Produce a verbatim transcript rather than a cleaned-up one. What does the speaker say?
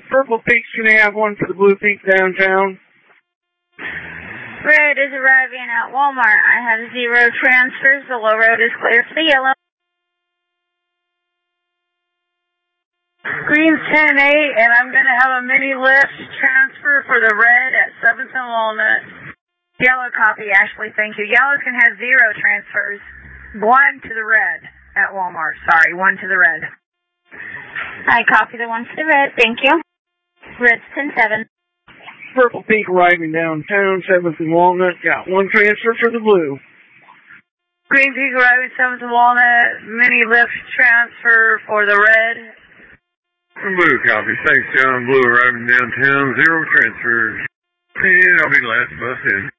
Purple Peaks, can I have one for the Blue Peak downtown? Red is arriving at Walmart. I have zero transfers. The low road is clear for the yellow. Green's ten eight, and I'm going to have a mini lift transfer for the red at seventh and Walnut. Yellow copy, Ashley, thank you. Yellow can have zero transfers. One to the red at Walmart. Sorry, one to the red. I copy the one to the red, thank you. Red's ten seven. Purple Peak arriving downtown, seventh and Walnut. Got one transfer for the Blue. Green Peak arriving seventh and Walnut. Mini lift transfer for the red. Blue copy. Thanks, John. Blue arriving downtown. Zero transfers. And I'll be the last bus in.